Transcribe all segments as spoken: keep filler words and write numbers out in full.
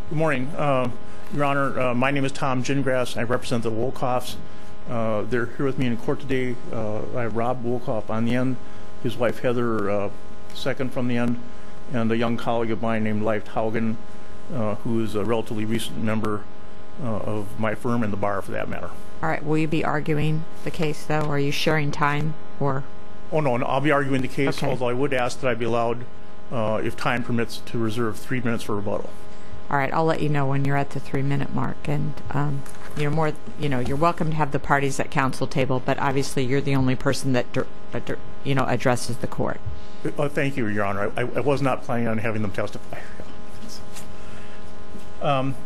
Good morning, uh, Your Honor. Uh, my name is Tom Gingras. I represent the Wolkoffs. Uh, they're here with me in court today. Uh, I have Rob Wolkoff on the end, his wife Heather uh, second from the end, and a young colleague of mine named Leif Haugen, uh, who is a relatively recent member uh, of my firm and the bar, for that matter. All right. Will you be arguing the case, though? Or are you sharing time, or? Oh no, no I'll be arguing the case. Okay. Although I would ask that I be allowed, uh, if time permits, to reserve three minutes for rebuttal. All right, I'll let you know when you're at the three-minute mark, and um, you're more, you know, you're welcome to have the parties at council table, but obviously you're the only person that, you know, addresses the court. Uh, thank you, Your Honor. I, I was not planning on having them testify. Um,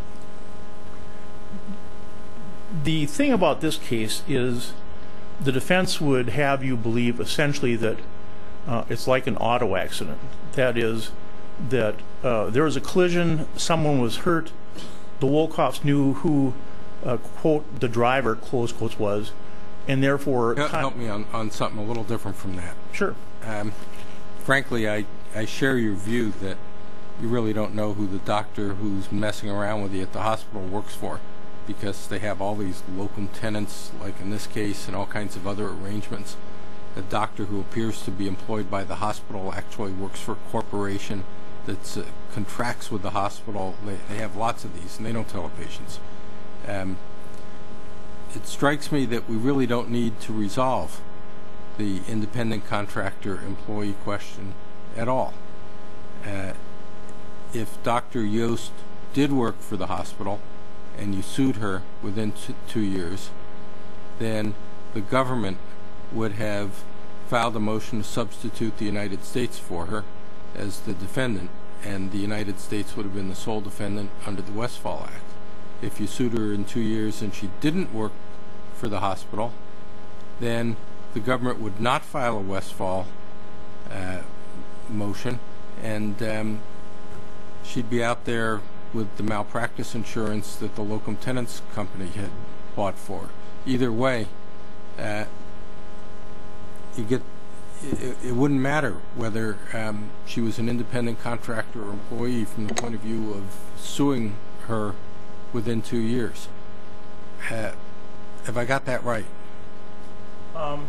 the thing about this case is the defense would have you believe essentially that uh, it's like an auto accident. That is, that uh, there was a collision, someone was hurt, the Wolkoffs knew who, uh, quote, the driver, close quotes, was, and therefore... Help, help me on, on something a little different from that. Sure. Um, frankly, I, I share your view that you really don't know who the doctor who's messing around with you at the hospital works for, because they have all these locum tenens, like in this case, and all kinds of other arrangements. The doctor who appears to be employed by the hospital actually works for a corporation that uh, contracts with the hospital. They, they have lots of these, and they don't tell the patients. Um, it strikes me that we really don't need to resolve the independent contractor employee question at all. Uh, if Doctor Yost did work for the hospital and you sued her within t two years, then the government would have filed a motion to substitute the United States for her as the defendant, and the United States would have been the sole defendant under the Westfall Act. If you sued her in two years and she didn't work for the hospital, then the government would not file a Westfall uh, motion, and um, she'd be out there with the malpractice insurance that the locum tenens company had bought for her. Either way, uh, you get It, it wouldn't matter whether um, she was an independent contractor or employee from the point of view of suing her within two years. Uh, have I got that right? Um,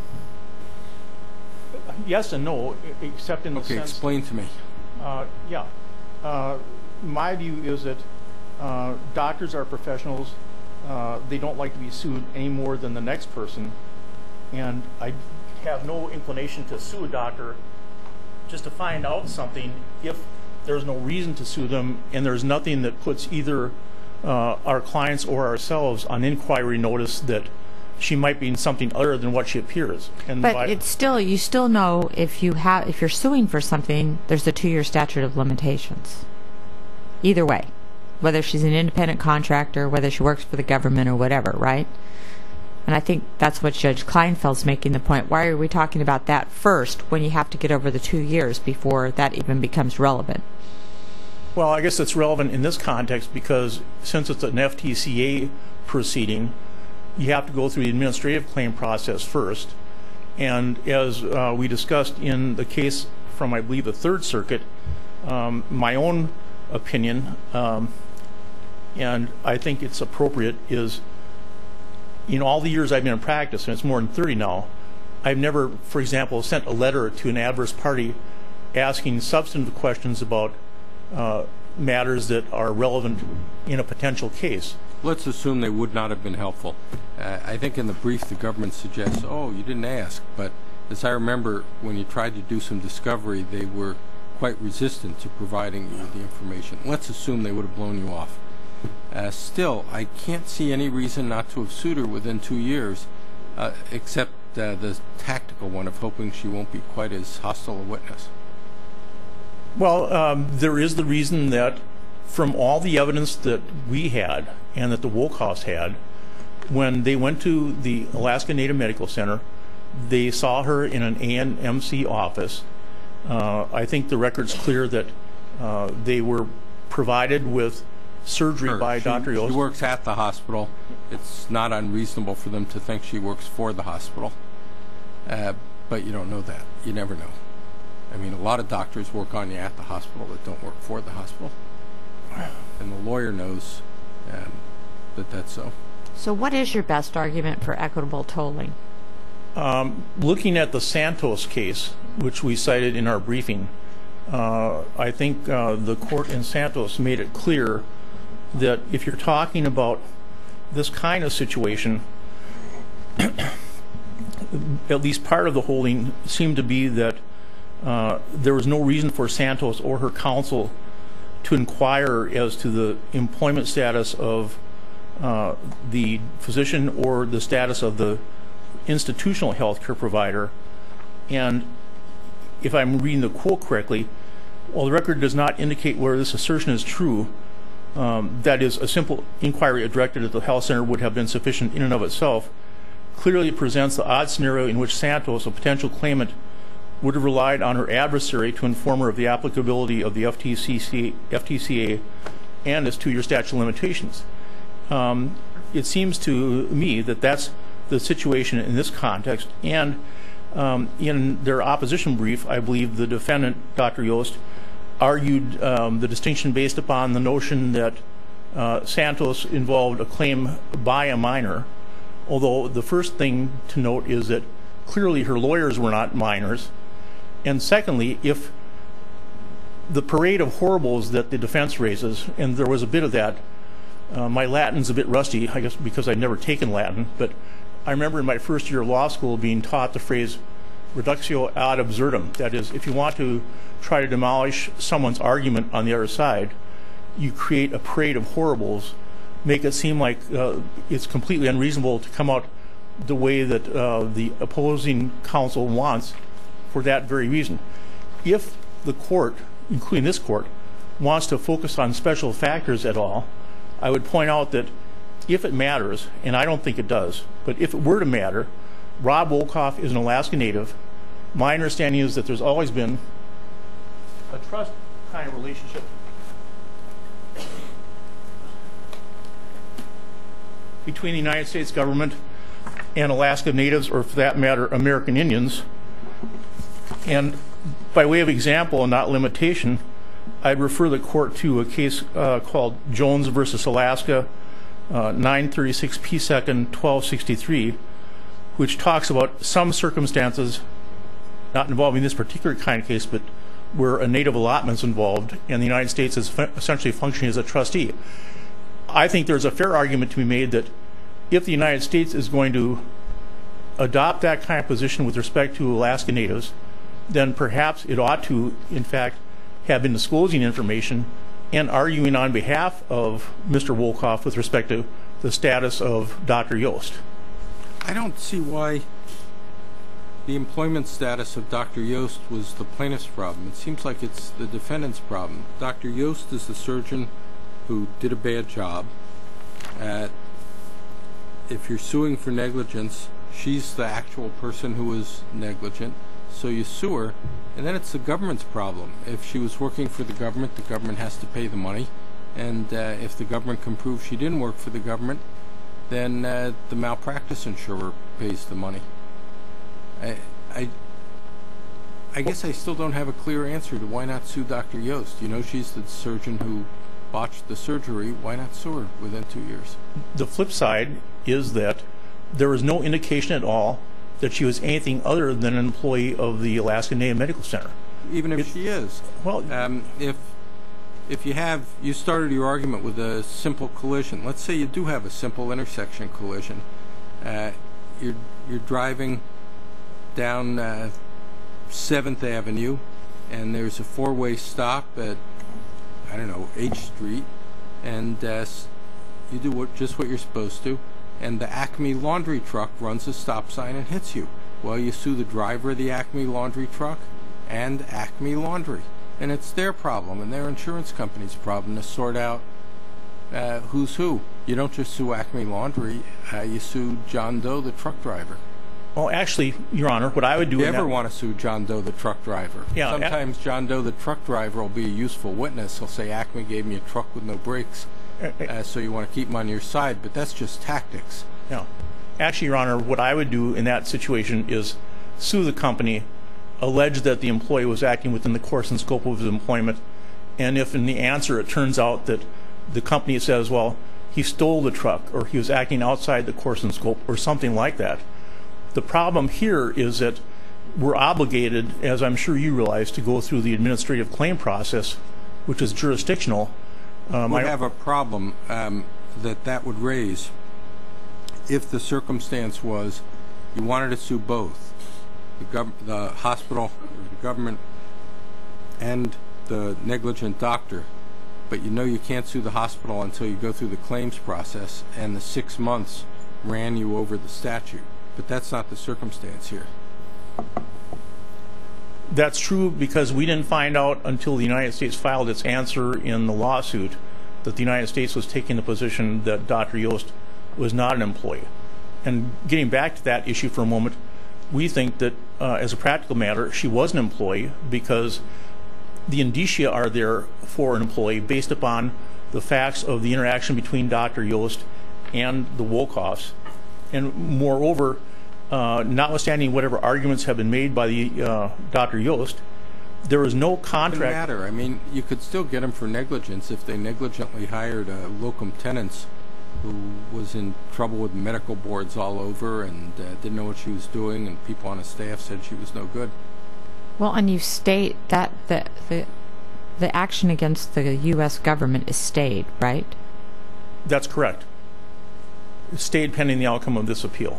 yes and no, except in the okay, sense... Okay, explain to me. Uh, yeah. Uh, my view is that uh, doctors are professionals. Uh, they don't like to be sued any more than the next person. And I have no inclination to sue a doctor just to find out something if there's no reason to sue them, and there's nothing that puts either uh, our clients or ourselves on inquiry notice that she might be in something other than what she appears. And but by, it's still, you still know if you have, if you're suing for something, there's a two-year statute of limitations. Either way, whether she's an independent contractor, whether she works for the government or whatever, right? And I think that's what Judge Kleinfeld's making the point. Why are we talking about that first when you have to get over the two years before that even becomes relevant? Well, I guess it's relevant in this context because since it's an F T C A proceeding, you have to go through the administrative claim process first. And as uh, we discussed in the case from, I believe, the Third Circuit, um, my own opinion, um, and I think it's appropriate, is in all the years I've been in practice, and it's more than thirty now, I've never, for example, sent a letter to an adverse party asking substantive questions about uh, matters that are relevant in a potential case. Let's assume they would not have been helpful. Uh, I think in the brief the government suggests, oh, you didn't ask, but as I remember, when you tried to do some discovery, they were quite resistant to providing you the information. Let's assume they would have blown you off. Uh, still, I can't see any reason not to have sued her within two years, uh, except uh, the tactical one of hoping she won't be quite as hostile a witness. Well, um, there is the reason that from all the evidence that we had and that the Wolkoffs had, when they went to the Alaska Native Medical Center, they saw her in an A N M C office. Uh, I think the record's clear that uh, they were provided with surgery sure. by she, Doctor Yost. She works at the hospital. It's not unreasonable for them to think she works for the hospital. Uh, but you don't know that. You never know. I mean, a lot of doctors work on you at the hospital that don't work for the hospital. and the lawyer knows um, that that's so. So what is your best argument for equitable tolling? Um, looking at the Santos case, which we cited in our briefing, uh, I think uh, the court in Santos made it clear that if you're talking about this kind of situation, at least part of the holding seemed to be that uh, there was no reason for Santos or her counsel to inquire as to the employment status of uh, the physician or the status of the institutional health care provider. And if I'm reading the quote correctly, while the record does not indicate whether this assertion is true, um, that is, a simple inquiry directed at the health center would have been sufficient in and of itself, clearly it presents the odd scenario in which Santos, a potential claimant, would have relied on her adversary to inform her of the applicability of the F T C A and its two-year statute of limitations. Um, it seems to me that that's the situation in this context, and um, in their opposition brief, I believe the defendant, Doctor Yost, argued um, the distinction based upon the notion that uh, Santos involved a claim by a minor, although the first thing to note is that clearly her lawyers were not minors, and secondly, if the parade of horribles that the defense raises, and there was a bit of that, uh, my Latin's a bit rusty, I guess because I'd never taken Latin, but I remember in my first year of law school being taught the phrase reductio ad absurdum. That is, if you want to try to demolish someone's argument on the other side, you create a parade of horribles, make it seem like uh, it's completely unreasonable to come out the way that uh, the opposing counsel wants for that very reason. If the court, including this court, wants to focus on special factors at all, I would point out that if it matters, and I don't think it does, but if it were to matter, Rob Wolkoff is an Alaska Native. My understanding is that there's always been a trust kind of relationship between the United States government and Alaska Natives, or for that matter, American Indians. And by way of example and not limitation, I'd refer the court to a case uh, called Jones versus Alaska, uh, nine thirty-six P second twelve sixty-three, which talks about some circumstances, not involving this particular kind of case, but where a native allotment is involved and the United States is fu- essentially functioning as a trustee. I think there's a fair argument to be made that if the United States is going to adopt that kind of position with respect to Alaska Natives, then perhaps it ought to, in fact, have been disclosing information and arguing on behalf of Mister Wolkoff with respect to the status of Doctor Yost. I don't see why the employment status of Doctor Yost was the plaintiff's problem. It seems like it's the defendant's problem. Doctor Yost is the surgeon who did a bad job. Uh, if you're suing for negligence, she's the actual person who was negligent, so you sue her, and then it's the government's problem. If she was working for the government, the government has to pay the money, and uh, if the government can prove she didn't work for the government, then uh, the malpractice insurer pays the money. I, I, I guess I still don't have a clear answer to why not sue Doctor Yost. You know, she's the surgeon who botched the surgery. Why not sue her within two years? The flip side is that there is no indication at all that she was anything other than an employee of the Alaska Native Medical Center. Even if it, she is. Well, um, if if you have, you started your argument with a simple collision. Let's say you do have a simple intersection collision. Uh, you're you're driving down uh, seventh Avenue, and there's a four-way stop at, I don't know, H Street, and uh, you do what, just what you're supposed to, and the Acme laundry truck runs a stop sign and hits you. Well, you sue the driver of the Acme laundry truck and Acme Laundry, and it's their problem and their insurance company's problem to sort out uh, who's who. You don't just sue Acme Laundry, uh, you sue John Doe, the truck driver. well, actually, Your Honor, what I would do... You in ever that, want to sue John Doe, the truck driver? Yeah, Sometimes uh, John Doe, the truck driver, will be a useful witness. He'll say, Acme gave me a truck with no brakes, uh, so you want to keep him on your side, but that's just tactics. No. Actually, Your Honor, what I would do in that situation is sue the company, allege that the employee was acting within the course and scope of his employment, And if in the answer it turns out that the company says, well, he stole the truck, or he was acting outside the course and scope, or something like that, the problem here is that we're obligated, as I'm sure you realize, to go through the administrative claim process, which is jurisdictional. Um, Would I have a problem um, that that would raise if the circumstance was you wanted to sue both the, gov the hospital, or the government, and the negligent doctor, but you know you can't sue the hospital until you go through the claims process, and the six months ran you over the statute. But that's not the circumstance here. That's true, because we didn't find out until the United States filed its answer in the lawsuit that the United States was taking the position that Doctor Yost was not an employee. And getting back to that issue for a moment, we think that uh, as a practical matter, she was an employee because the indicia are there for an employee based upon the facts of the interaction between Doctor Yost and the Wolkoffs. And moreover, uh, notwithstanding whatever arguments have been made by the uh, Doctor Yost, there is no contract. It doesn't matter. I mean, you could still get them for negligence if they negligently hired a locum tenens who was in trouble with medical boards all over and uh, didn't know what she was doing, and people on his staff said she was no good. Well, and you state that the the, the action against the U S government is stayed, right? That's correct. It stayed pending the outcome of this appeal.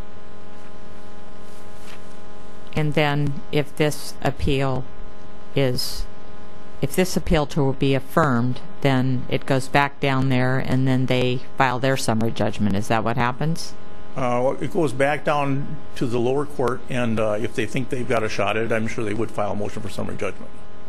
And then if this appeal is, if this appeal to be affirmed, then it goes back down there and then they file their summary judgment. Is that what happens? Uh, it goes back down to the lower court, and uh, if they think they've got a shot at it, I'm sure they would file a motion for summary judgment.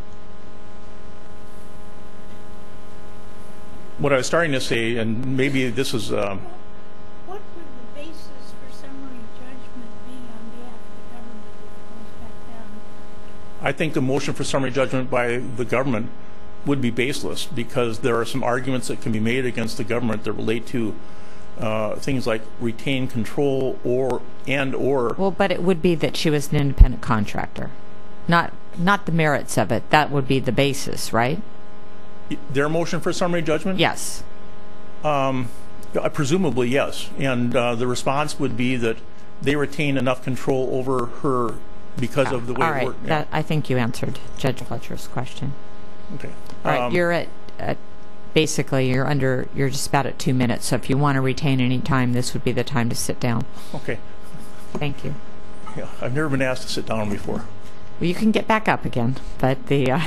What I was starting to say, and maybe this is... Uh, what would the basis for summary judgment be on behalf of the government if it goes back down? I think the motion for summary judgment by the government would be baseless, because there are some arguments that can be made against the government that relate to uh, things like retain control or and or. Well, but it would be that she was an independent contractor, not not the merits of it. That would be the basis, right? Their motion for summary judgment? Yes. Um, presumably, yes. And uh, the response would be that they retain enough control over her because of the way All right. it worked. That, I think you answered Judge Fletcher's question. Okay. All right. Um, You're at, at basically you're under. You're just about at two minutes. So if you want to retain any time, this would be the time to sit down. Okay. Thank you. Yeah, I've never been asked to sit down before. Well, you can get back up again, but the. Uh,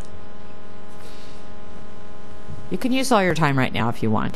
You can use all your time right now if you want.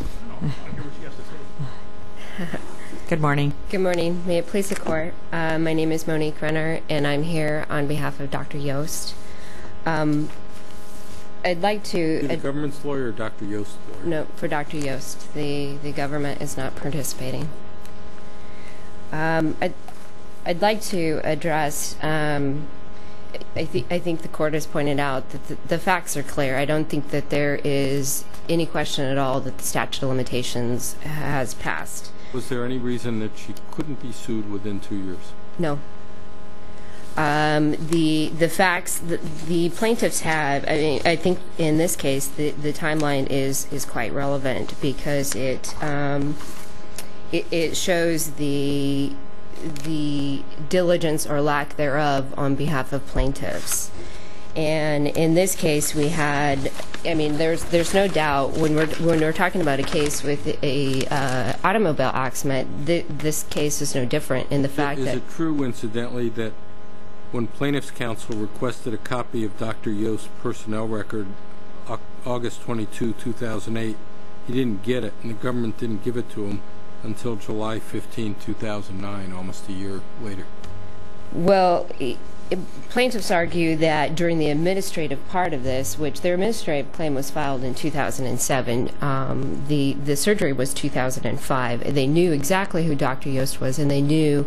Good morning. Good morning. May it please the court. Uh, my name is Monique Renner, and I'm here on behalf of Doctor Yost. Um, I'd like to... The government's lawyer or Doctor Yost's lawyer? No, for Doctor Yost. The, the government is not participating. Um, I'd, I'd like to address... Um, I, th I think the court has pointed out that the, the facts are clear. I don't think that there is any question at all that the statute of limitations has passed. Was there any reason that she couldn't be sued within two years? No. Um, the the facts the, the plaintiffs have. I mean, I think in this case the the timeline is is quite relevant because it um, it, it shows the. the diligence or lack thereof on behalf of plaintiffs. And in this case we had, I mean, there's there's no doubt when we're when we're talking about a case with a uh, automobile accident, th this case is no different in the fact is that... Is it true, incidentally, that when plaintiff's counsel requested a copy of Doctor Yost's personnel record August twenty-second, two thousand eight, he didn't get it, and the government didn't give it to him until July fifteenth, two thousand nine, almost a year later? Well, it, it, plaintiffs argue that during the administrative part of this, which their administrative claim was filed in two thousand seven, um, the, the surgery was two thousand five. They knew exactly who Doctor Yost was, and they knew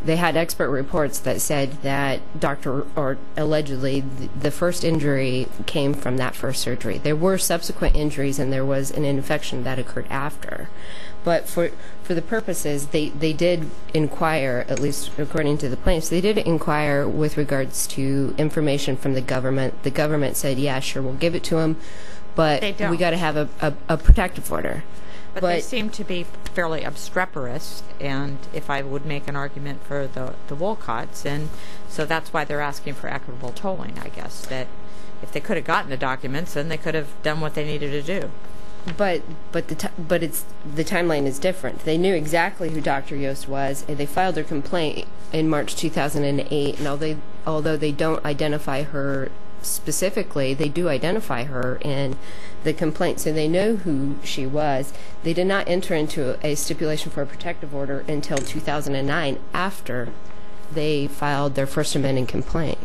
they had expert reports that said that Doctor or allegedly the, the first injury came from that first surgery. There were subsequent injuries, and there was an infection that occurred after. But for for the purposes, they, they did inquire, at least according to the plaintiffs, they did inquire with regards to information from the government. The government said, yeah, sure, we'll give it to them, but They don't. we got to have a, a, a protective order. But, they seem to be fairly obstreperous, and if I would make an argument for the, the Wolcotts, and so that's why they're asking for equitable tolling, I guess, that if they could have gotten the documents, then they could have done what they needed to do. But but the t but it's the timeline is different. They knew exactly who Doctor Yost was, and they filed their complaint in March two thousand eight. And although they, although they don't identify her specifically, they do identify her in the complaint, so they know who she was. They did not enter into a stipulation for a protective order until two thousand nine, after they filed their first amended complaint.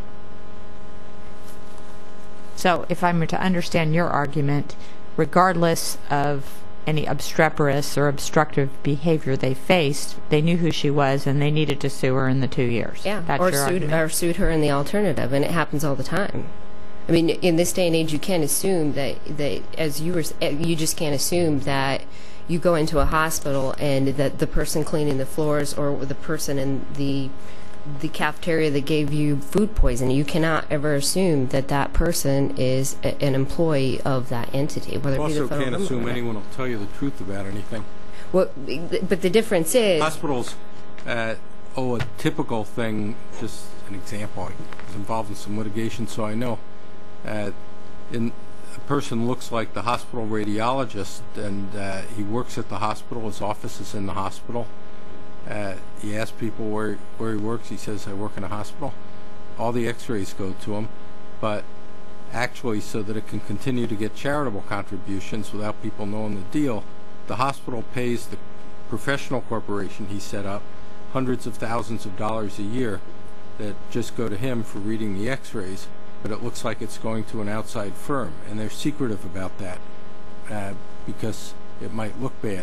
So if I'm to understand your argument, regardless of any obstreperous or obstructive behavior they faced, they knew who she was and they needed to sue her in the two years. Yeah, That's or your sued, argument? or sued her in the alternative, and it happens all the time. I mean, in this day and age, you can't assume that, that as you were, you just can't assume that you go into a hospital and that the person cleaning the floors or the person in the the cafeteria that gave you food poisoning, you cannot ever assume that that person is a, an employee of that entity. Whether You it be the also federal can't government assume or not. anyone will tell you the truth about anything. Well, but the difference is, Hospitals, uh, oh, a typical thing, just an example, I was involved in some litigation, so I know. Uh, in, a person looks like the hospital radiologist, and uh, he works at the hospital, his office is in the hospital. Uh, he asks people where, where he works, he says, I work in a hospital. All the x-rays go to him, but actually, so that it can continue to get charitable contributions without people knowing the deal, the hospital pays the professional corporation he set up hundreds of thousands of dollars a year that just go to him for reading the x-rays, but it looks like it's going to an outside firm, and they're secretive about that uh, because it might look bad.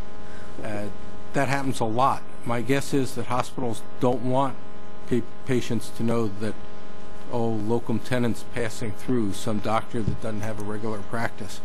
Uh, that happens a lot. My guess is that hospitals don't want pa patients to know that, oh, locum tenens passing through some doctor that doesn't have a regular practice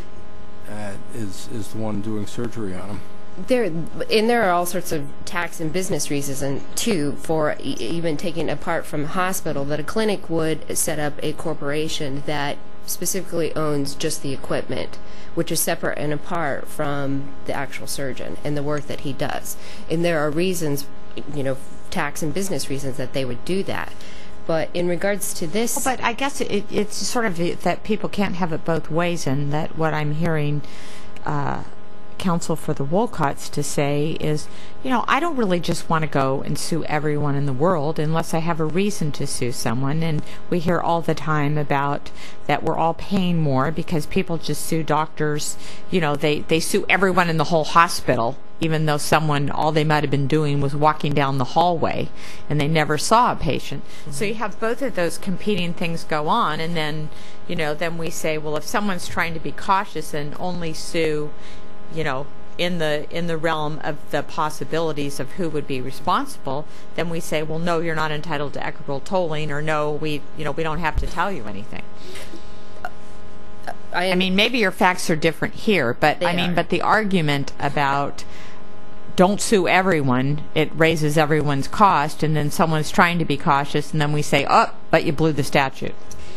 uh, is, is the one doing surgery on them. there, and there are all sorts of tax and business reasons, and too, for e even taking apart from a hospital, that a clinic would set up a corporation that specifically owns just the equipment, which is separate and apart from the actual surgeon and the work that he does. And there are reasons, you know, tax and business reasons that they would do that. But in regards to this... Well, but I guess it, it's sort of that people can't have it both ways, and that what I'm hearing uh, counsel for the Wolcotts to say is, you know, I don't really just want to go and sue everyone in the world unless I have a reason to sue someone. And we hear all the time about that we're all paying more because people just sue doctors. You know, they, they sue everyone in the whole hospital, even though someone, all they might have been doing was walking down the hallway and they never saw a patient. Mm-hmm. So you have both of those competing things go on, and then, you know, then we say, well, if someone's trying to be cautious and only sue, you know, in the in the realm of the possibilities of who would be responsible, then we say, well, no, you're not entitled to equitable tolling, or no, we, you know, we don't have to tell you anything. I, I mean, maybe your facts are different here, but They I mean, are. but the argument about don't sue everyone, it raises everyone's cost, and then someone's trying to be cautious, and then we say, oh, but you blew the statute.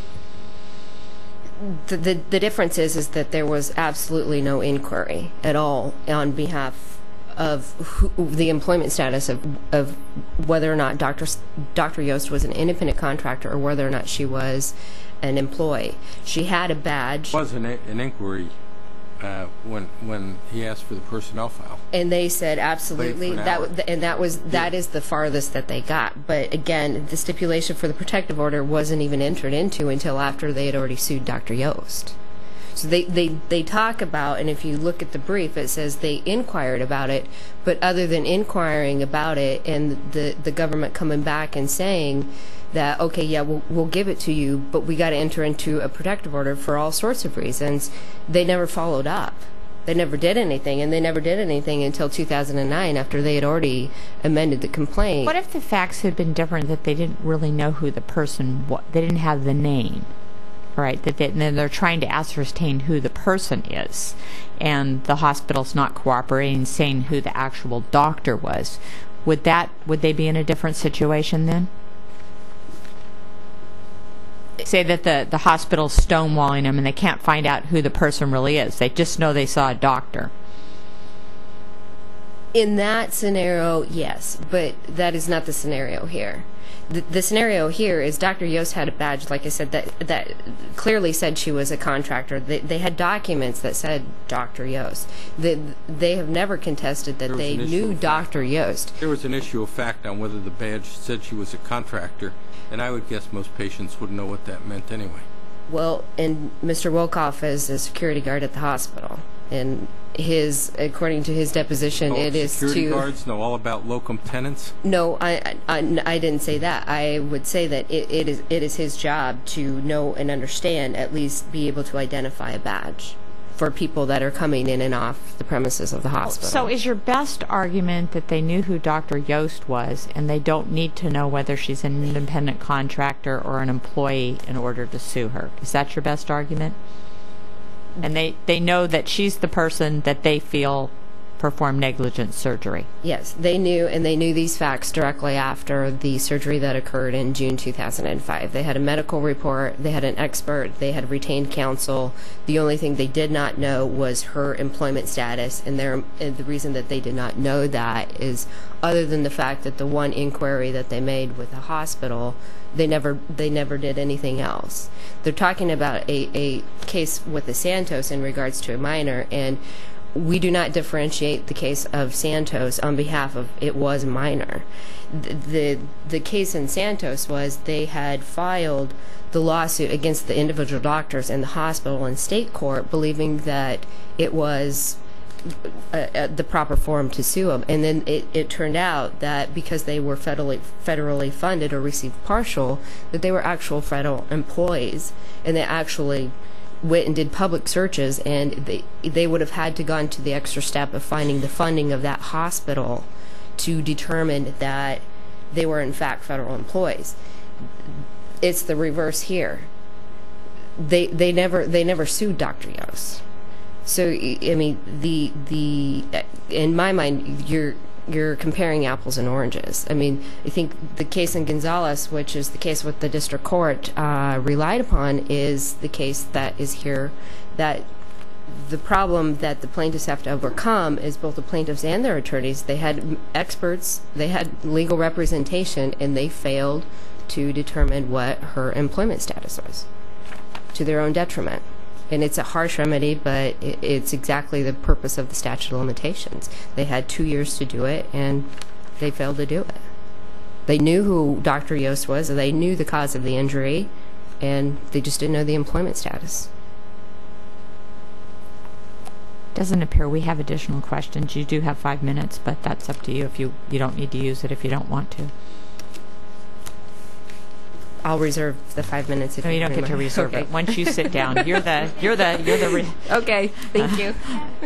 the, the the difference is is that there was absolutely no inquiry at all on behalf of who, the employment status of of whether or not Doctor Doctor Yost was an independent contractor or whether or not she was an employee. She had a badge. There was an, an inquiry uh, when when he asked for the personnel file. And they said absolutely Wait for an that, hour. w- and that was that is the farthest that they got. But again, the stipulation for the protective order wasn't even entered into until after they had already sued Doctor Yost. So they, they, they talk about, and if you look at the brief, it says they inquired about it, but other than inquiring about it and the, the government coming back and saying that, okay, yeah, we'll, we'll give it to you, but we got to enter into a protective order for all sorts of reasons, they never followed up. They never did anything, and they never did anything until two thousand nine after they had already amended the complaint. What if the facts had been different, that they didn't really know who the person was? They didn't have the name, right? That they, and then they're trying to ascertain who the person is, and the hospital's not cooperating, saying who the actual doctor was. Would that would they be in a different situation then? Say that the, the hospital's stonewalling them and they can't find out who the person really is. They just know they saw a doctor. In that scenario, yes, but that is not the scenario here. The, the scenario here is Doctor Yost had a badge, like I said, that that clearly said she was a contractor. They, they had documents that said Doctor Yost. They, they have never contested that they knew Doctor Yost. There was an issue of fact on whether the badge said she was a contractor, and I would guess most patients wouldn't know what that meant anyway. Well, and Mister Wolkoff is a security guard at the hospital, and his, according to his deposition, Oh, it is security to... guards know all about locum tenens? No, I, I, I didn't say that. I would say that it, it is it is his job to know and understand, at least be able to identify a badge for people that are coming in and off the premises of the hospital. So is your best argument that they knew who Doctor Yost was and they don't need to know whether she's an independent contractor or an employee in order to sue her? Is that your best argument? And they, they know that she's the person that they feel performed negligent surgery. Yes, they knew, and they knew these facts directly after the surgery that occurred in June two thousand five. They had a medical report, they had an expert, they had retained counsel. The only thing they did not know was her employment status, and, their, and the reason that they did not know that is, other than the fact that the one inquiry that they made with the hospital, they never they never did anything else. They're talking about a, a case with the Santos in regards to a minor, and we do not differentiate the case of Santos on behalf of it was minor. The, the the case in Santos was they had filed the lawsuit against the individual doctors in the hospital in state court, believing that it was uh, uh, the proper form to sue them. And then it, it turned out that because they were federally federally funded or received partial, that they were actual federal employees, and they actually went and did public searches, and they they would have had to gone to the extra step of finding the funding of that hospital to determine that they were in fact federal employees. It's the reverse here. They they never they never sued Doctor Yost. So I mean, the the in my mind, you're you're comparing apples and oranges. I mean, I think the case in Gonzalez, which is the case what the district court uh, relied upon, is the case that is here. That the problem that the plaintiffs have to overcome is both the plaintiffs and their attorneys. They had experts, they had legal representation, and they failed to determine what her employment status was, to their own detriment. And it's a harsh remedy, but it's exactly the purpose of the statute of limitations. They had two years to do it, and they failed to do it. They knew who Doctor Yost was, and they knew the cause of the injury, and they just didn't know the employment status. Doesn't appear we have additional questions. You do have five minutes, but that's up to you. If you you don't need to use it if you don't want to. I'll reserve the five minutes. If No, you don't get to reserve it. Once you sit down, you're the you're the you're the. Re okay, thank you.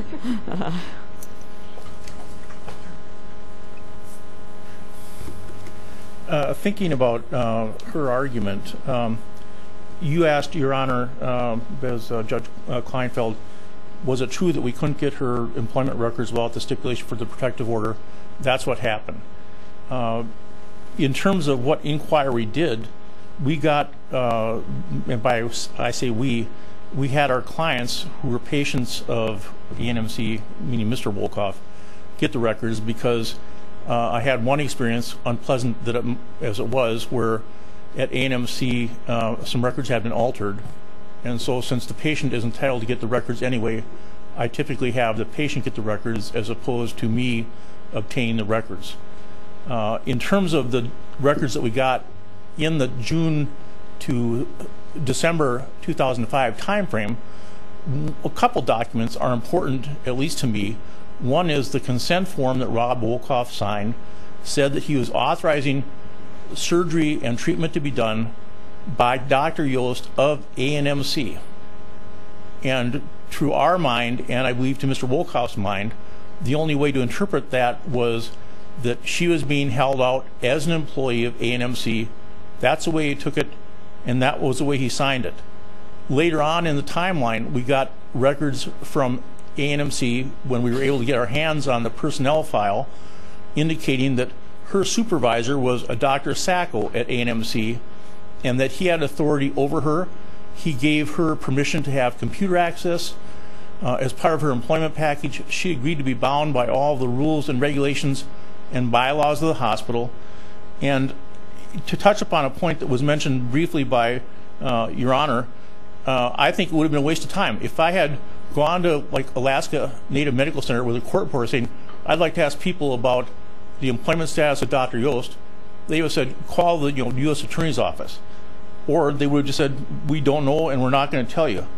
Uh, thinking about uh, her argument, um, you asked, Your Honor, um, as uh, Judge uh, Kleinfeld, was it true that we couldn't get her employment records without the stipulation for the protective order? That's what happened. Uh, in terms of what inquiry did, we got, uh, and by I say we, we had our clients who were patients of A N M C, meaning Mister Wolkoff, get the records because uh, I had one experience, unpleasant that it, as it was, where at A N M C uh, some records had been altered. And so since the patient is entitled to get the records anyway, I typically have the patient get the records as opposed to me obtaining the records. Uh, in terms of the records that we got in the June to December two thousand five timeframe, a couple documents are important, at least to me. One is the consent form that Rob Wolkoff signed, said that he was authorizing surgery and treatment to be done by Doctor Yost of A N M C. And to our mind, and I believe to Mister Wolkoff's mind, the only way to interpret that was that she was being held out as an employee of A N M C. That's the way he took it, and that was the way he signed it. Later on in the timeline, we got records from A N M C when we were able to get our hands on the personnel file indicating that her supervisor was a Doctor Sacco at A N M C and that he had authority over her. He gave her permission to have computer access. Uh, as part of her employment package, she agreed to be bound by all the rules and regulations and bylaws of the hospital. And to touch upon a point that was mentioned briefly by uh, Your Honor, uh, I think it would have been a waste of time. If I had gone to like Alaska Native Medical Center with a court reporter saying, I'd like to ask people about the employment status of Doctor Yost, they would have said, call the you know, U S Attorney's Office. Or they would have just said, we don't know and we're not going to tell you.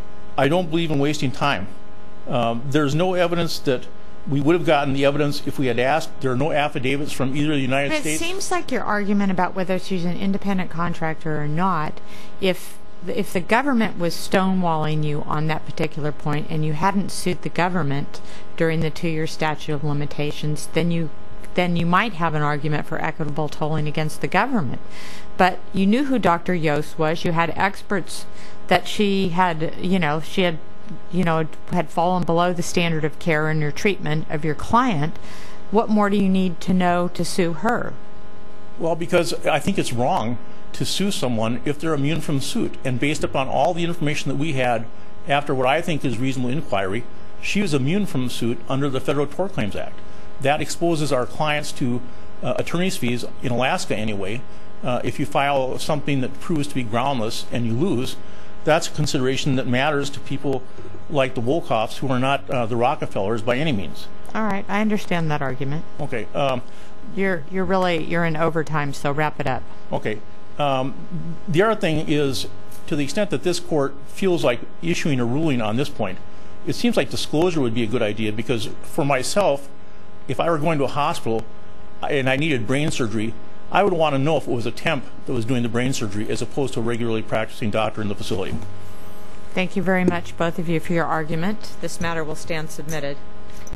I don't believe in wasting time. Um, there's no evidence that we would have gotten the evidence if we had asked. There are no affidavits from either the United But it States. seems like your argument about whether she's an independent contractor or not, if if the government was stonewalling you on that particular point and you hadn't sued the government during the two-year statute of limitations, then you then you might have an argument for equitable tolling against the government. But you knew who Doctor Yost was. You had experts that she had, you know, she had, you know, had fallen below the standard of care in your treatment of your client. What more do you need to know to sue her? Well, because I think it's wrong to sue someone if they're immune from suit. And based upon all the information that we had after what I think is reasonable inquiry, she was immune from suit under the Federal Tort Claims Act. That exposes our clients to uh, attorney's fees, in Alaska anyway. Uh, if you file something that proves to be groundless and you lose, that's a consideration that matters to people like the Wolkoffs, who are not uh, the Rockefellers by any means. All right, I understand that argument. Okay. Um, You're you're really you're in overtime, so wrap it up. okay. Um, the other thing is, to the extent that this court feels like issuing a ruling on this point, it seems like disclosure would be a good idea, because for myself, if I were going to a hospital and I needed brain surgery, I would want to know if it was a temp that was doing the brain surgery as opposed to a regularly practicing doctor in the facility. Thank you very much, both of you, for your argument. This matter will stand submitted.